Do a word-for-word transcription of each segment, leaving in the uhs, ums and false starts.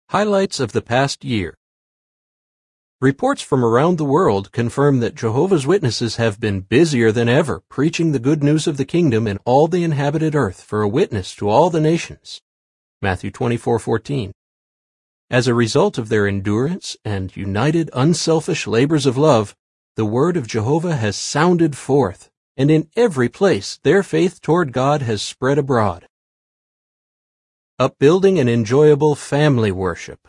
Highlights of the past year. Reports from around the world confirm that Jehovah's Witnesses have been busier than ever preaching the good news of the kingdom in all the inhabited earth for a witness to all the nations. Matthew twenty-four fourteen. As a result of their endurance and united unselfish labors of love, the word of Jehovah has sounded forth, and in every place their faith toward God has spread abroad. Upbuilding an enjoyable family worship.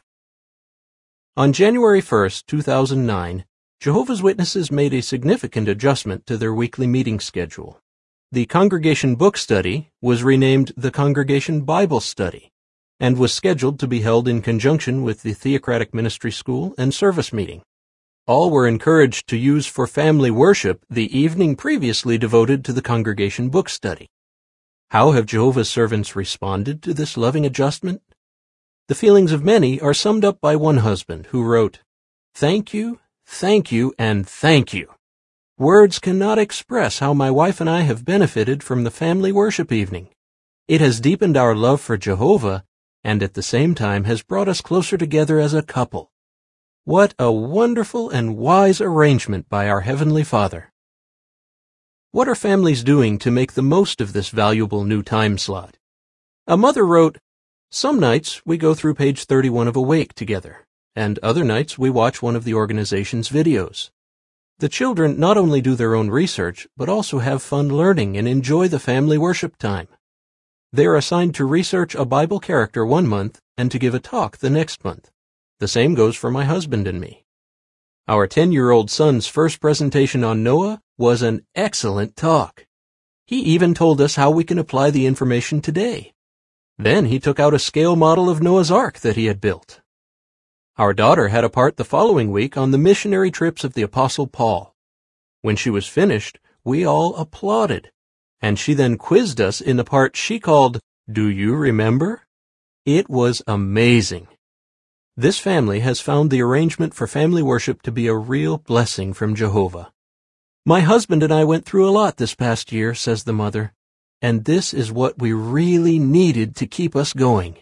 On January first, two thousand nine, Jehovah's Witnesses made a significant adjustment to their weekly meeting schedule. The Congregation Book Study was renamed the Congregation Bible Study and was scheduled to be held in conjunction with the Theocratic Ministry School and service meeting. All were encouraged to use for family worship the evening previously devoted to the Congregation Book Study. How have Jehovah's servants responded to this loving adjustment? The feelings of many are summed up by one husband who wrote, "Thank you, thank you, and thank you. Words cannot express how my wife and I have benefited from the family worship evening. It has deepened our love for Jehovah and at the same time has brought us closer together as a couple. What a wonderful and wise arrangement by our Heavenly Father." What are families doing to make the most of this valuable new time slot? A mother wrote, "Some nights we go through page thirty-one of Awake together, and other nights we watch one of the organization's videos. The children not only do their own research, but also have fun learning and enjoy the family worship time. They are assigned to research a Bible character one month and to give a talk the next month. The same goes for my husband and me. Our ten-year-old son's first presentation on Noah was an excellent talk. He even told us how we can apply the information today. Then he took out a scale model of Noah's Ark that he had built. Our daughter had a part the following week on the missionary trips of the Apostle Paul. When she was finished, we all applauded, and she then quizzed us in the part she called, "Do you remember?" It was amazing. This family has found the arrangement for family worship to be a real blessing from Jehovah. "My husband and I went through a lot this past year," says the mother, "and this is what we really needed to keep us going."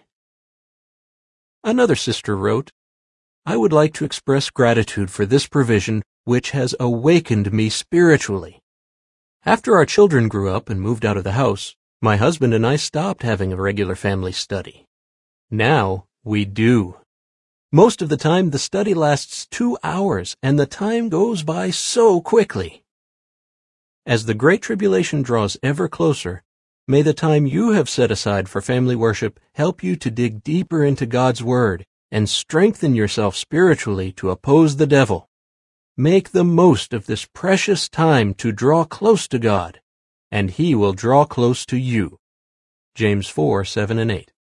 Another sister wrote, "I would like to express gratitude for this provision which has awakened me spiritually. After our children grew up and moved out of the house, my husband and I stopped having a regular family study. Now we do. Most of the time, the study lasts two hours, and the time goes by so quickly. As the Great Tribulation draws ever closer, may the time you have set aside for family worship help you to dig deeper into God's Word and strengthen yourself spiritually to oppose the devil. Make the most of this precious time to draw close to God, and He will draw close to you." James four, seven and eight.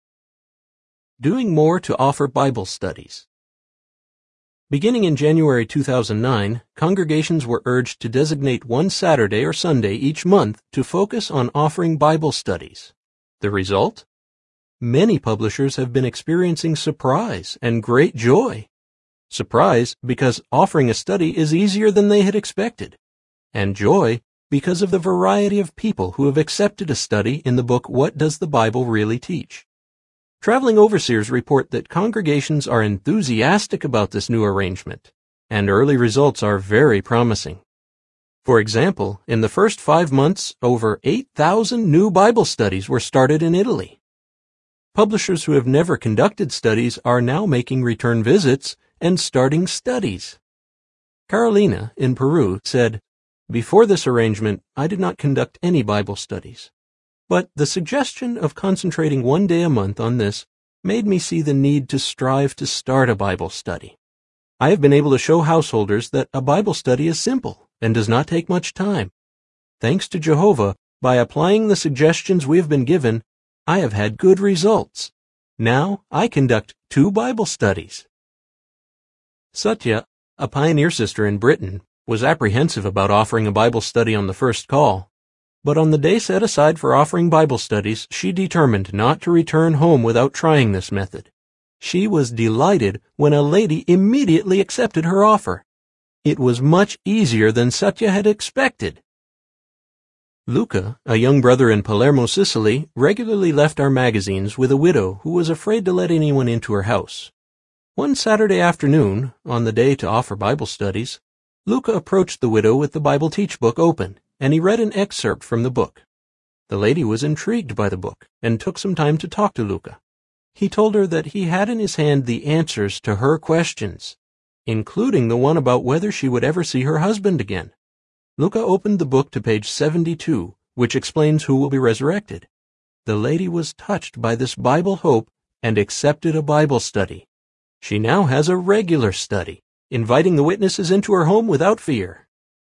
Doing more to offer Bible studies. Beginning in January two thousand nine, congregations were urged to designate one Saturday or Sunday each month to focus on offering Bible studies. The result? Many publishers have been experiencing surprise and great joy. Surprise because offering a study is easier than they had expected, and joy because of the variety of people who have accepted a study in the book What Does the Bible Really Teach? Traveling overseers report that congregations are enthusiastic about this new arrangement, and early results are very promising. For example, in the first five months, over eight thousand new Bible studies were started in Italy. Publishers who have never conducted studies are now making return visits and starting studies. Carolina, in Peru, said, "Before this arrangement, I did not conduct any Bible studies. But the suggestion of concentrating one day a month on this made me see the need to strive to start a Bible study. I have been able to show householders that a Bible study is simple and does not take much time. Thanks to Jehovah, by applying the suggestions we have been given, I have had good results. Now I conduct two Bible studies." Satya, a pioneer sister in Britain, was apprehensive about offering a Bible study on the first call. But on the day set aside for offering Bible studies, she determined not to return home without trying this method. She was delighted when a lady immediately accepted her offer. It was much easier than Satya had expected. Luca, a young brother in Palermo, Sicily, regularly left our magazines with a widow who was afraid to let anyone into her house. One Saturday afternoon, on the day to offer Bible studies, Luca approached the widow with the Bible Teach book open, and he read an excerpt from the book. The lady was intrigued by the book and took some time to talk to Luca. He told her that he had in his hand the answers to her questions, including the one about whether she would ever see her husband again. Luca opened the book to page seventy-two, which explains who will be resurrected. The lady was touched by this Bible hope and accepted a Bible study. She now has a regular study, inviting the witnesses into her home without fear.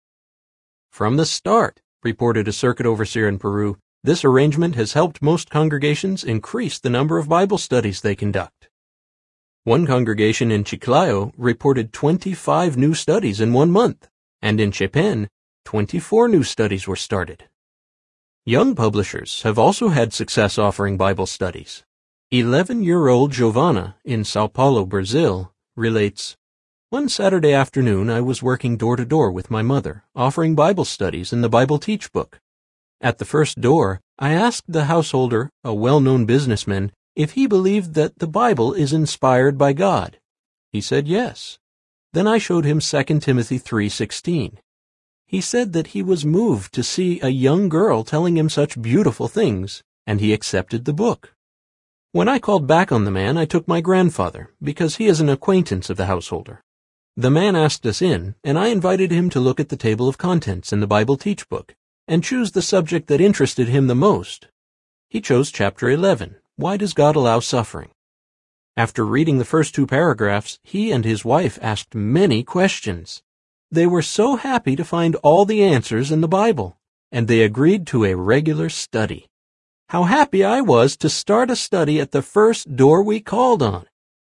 From the start, reported a circuit overseer in Peru, this arrangement has helped most congregations increase the number of Bible studies they conduct. One congregation in Chiclayo reported twenty-five new studies in one month, and in Chepén, twenty-four new studies were started. Young publishers have also had success offering Bible studies. Eleven-year-old Giovanna in Sao Paulo, Brazil, relates, "One Saturday afternoon I was working door-to-door with my mother, offering Bible studies in the Bible Teach book. At the first door, I asked the householder, a well-known businessman, if he believed that the Bible is inspired by God. He said yes. Then I showed him Second Timothy three sixteen. He said that he was moved to see a young girl telling him such beautiful things, and he accepted the book. When I called back on the man, I took my grandfather, because he is an acquaintance of the householder. The man asked us in, and I invited him to look at the table of contents in the Bible Teach book and choose the subject that interested him the most. He chose chapter eleven, Why Does God Allow Suffering? After reading the first two paragraphs, he and his wife asked many questions. They were so happy to find all the answers in the Bible, and they agreed to a regular study. How happy I was to start a study at the first door we called on."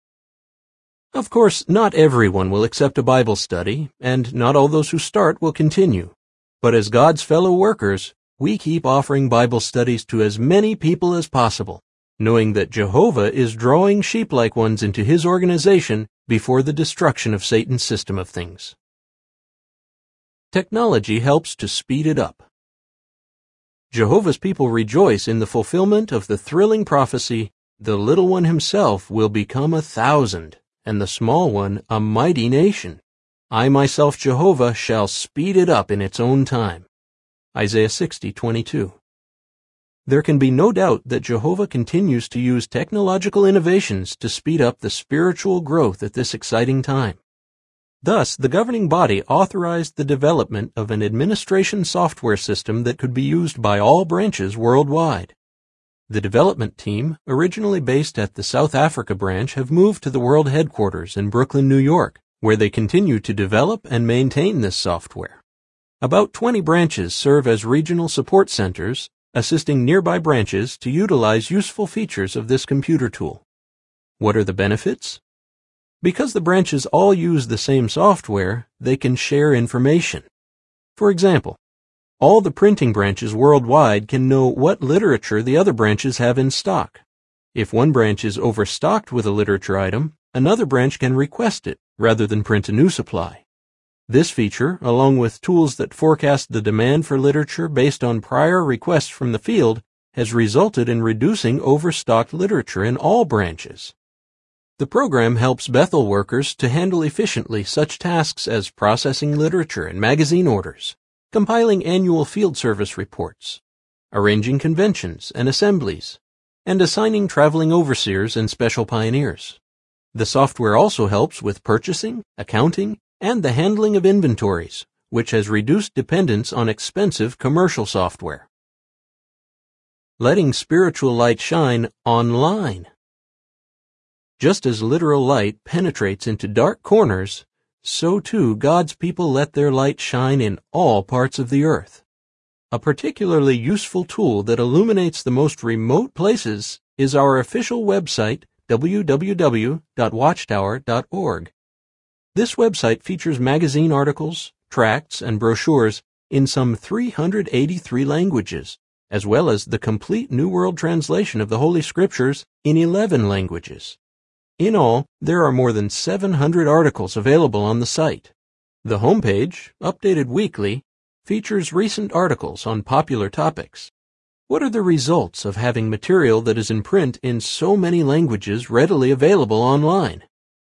Of course, not everyone will accept a Bible study, and not all those who start will continue. But as God's fellow workers, we keep offering Bible studies to as many people as possible, knowing that Jehovah is drawing sheep-like ones into His organization before the destruction of Satan's system of things. Technology helps to speed it up. Jehovah's people rejoice in the fulfillment of the thrilling prophecy, "The little one himself will become a thousand, and the small one a mighty nation. I myself, Jehovah, shall speed it up in its own time." Isaiah sixty twenty-two. There can be no doubt that Jehovah continues to use technological innovations to speed up the spiritual growth at this exciting time. Thus, the governing body authorized the development of an administration software system that could be used by all branches worldwide. The development team, originally based at the South Africa branch, have moved to the world headquarters in Brooklyn, New York, where they continue to develop and maintain this software. About twenty branches serve as regional support centers, assisting nearby branches to utilize useful features of this computer tool. What are the benefits? Because the branches all use the same software, they can share information. For example, all the printing branches worldwide can know what literature the other branches have in stock. If one branch is overstocked with a literature item, another branch can request it rather than print a new supply. This feature, along with tools that forecast the demand for literature based on prior requests from the field, has resulted in reducing overstocked literature in all branches. The program helps Bethel workers to handle efficiently such tasks as processing literature and magazine orders, compiling annual field service reports, arranging conventions and assemblies, and assigning traveling overseers and special pioneers. The software also helps with purchasing, accounting, and the handling of inventories, which has reduced dependence on expensive commercial software. Letting spiritual light shine online. Just as literal light penetrates into dark corners, so too God's people let their light shine in all parts of the earth. A particularly useful tool that illuminates the most remote places is our official website, w w w dot watchtower dot org. This website features magazine articles, tracts, and brochures in some three hundred eighty-three languages, as well as the complete New World Translation of the Holy Scriptures in eleven languages. In all, there are more than seven hundred articles available on the site. The homepage, updated weekly, features recent articles on popular topics. What are the results of having material that is in print in so many languages readily available online?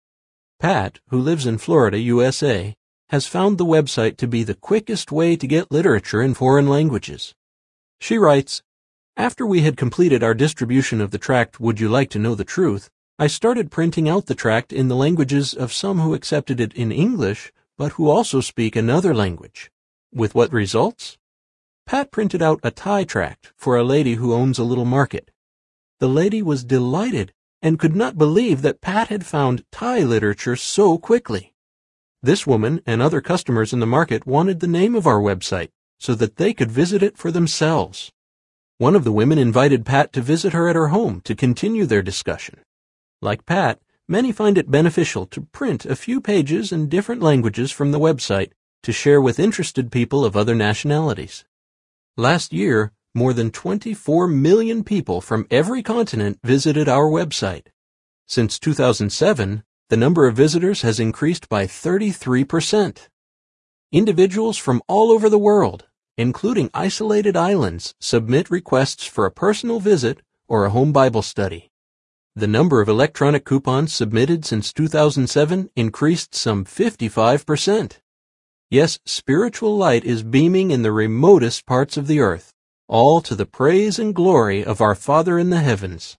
Pat, who lives in Florida, U S A, has found the website to be the quickest way to get literature in foreign languages. She writes, "After we had completed our distribution of the tract Would You Like to Know the Truth, I started printing out the tract in the languages of some who accepted it in English, but who also speak another language. With what results? Pat printed out a Thai tract for a lady who owns a little market. The lady was delighted and could not believe that Pat had found Thai literature so quickly. This woman and other customers in the market wanted the name of our website so that they could visit it for themselves. One of the women invited Pat to visit her at her home to continue their discussion. Like Pat, many find it beneficial to print a few pages in different languages from the website to share with interested people of other nationalities. Last year, more than twenty-four million people from every continent visited our website. Since two thousand seven, the number of visitors has increased by thirty-three percent. Individuals from all over the world, including isolated islands, submit requests for a personal visit or a home Bible study. The number of electronic coupons submitted since two thousand seven increased some fifty-five percent. Yes, spiritual light is beaming in the remotest parts of the earth, all to the praise and glory of our Father in the heavens.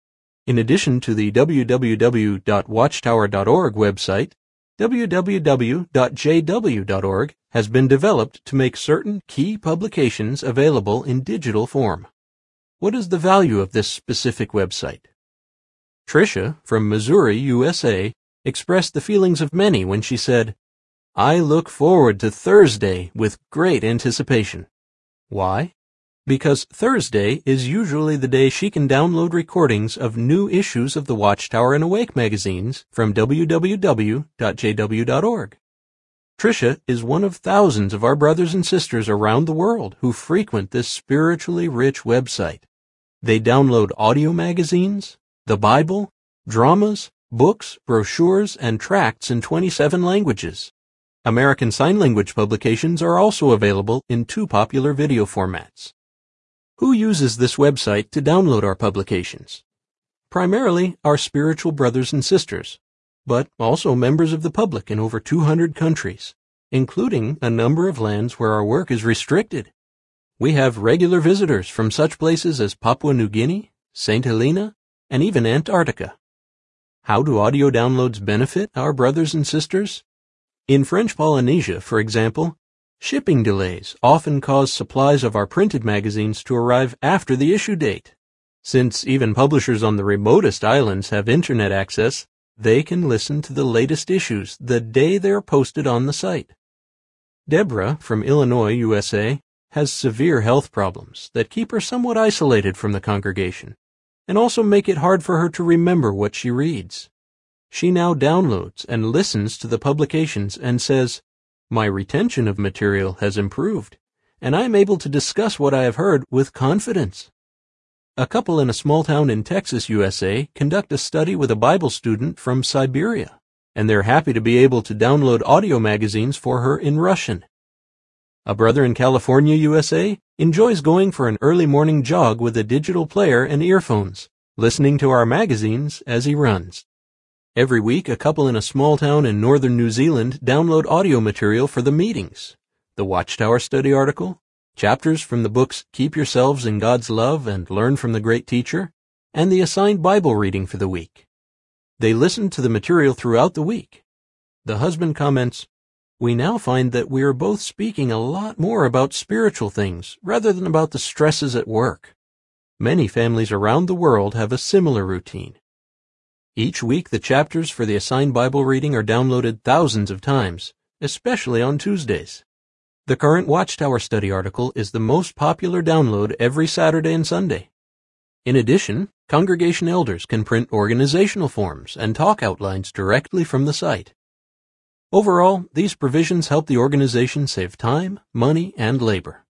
In addition to the w w w dot watchtower dot org website, w w w dot j w dot org has been developed to make certain key publications available in digital form. What is the value of this specific website? Tricia, from Missouri, U S A, expressed the feelings of many when she said, "I look forward to Thursday with great anticipation." Why? Because Thursday is usually the day she can download recordings of new issues of the Watchtower and Awake magazines from w w w dot j w dot org. Tricia is one of thousands of our brothers and sisters around the world who frequent this spiritually rich website. They download audio magazines, the Bible, dramas, books, brochures, and tracts in twenty-seven languages. American Sign Language publications are also available in two popular video formats. Who uses this website to download our publications? Primarily our spiritual brothers and sisters, but also members of the public in over two hundred countries, including a number of lands where our work is restricted. We have regular visitors from such places as Papua New Guinea, Saint Helena, and even Antarctica. How do audio downloads benefit our brothers and sisters? In French Polynesia, for example, shipping delays often cause supplies of our printed magazines to arrive after the issue date. Since even publishers on the remotest islands have internet access, they can listen to the latest issues the day they're posted on the site. Deborah, from Illinois, U S A, has severe health problems that keep her somewhat isolated from the congregation and also make it hard for her to remember what she reads. She now downloads and listens to the publications and says, "My retention of material has improved, and I am able to discuss what I have heard with confidence." A couple in a small town in Texas, U S A, conduct a study with a Bible student from Siberia, and they're happy to be able to download audio magazines for her in Russian. A brother in California, U S A, enjoys going for an early morning jog with a digital player and earphones, listening to our magazines as he runs. Every week, a couple in a small town in northern New Zealand download audio material for the meetings, the Watchtower study article, chapters from the books Keep Yourselves in God's Love and Learn from the Great Teacher, and the assigned Bible reading for the week. They listen to the material throughout the week. The husband comments, "We now find that we are both speaking a lot more about spiritual things rather than about the stresses at work." Many families around the world have a similar routine. Each week, the chapters for the assigned Bible reading are downloaded thousands of times, especially on Tuesdays. The current Watchtower study article is the most popular download every Saturday and Sunday. In addition, congregation elders can print organizational forms and talk outlines directly from the site. Overall, these provisions help the organization save time, money, and labor.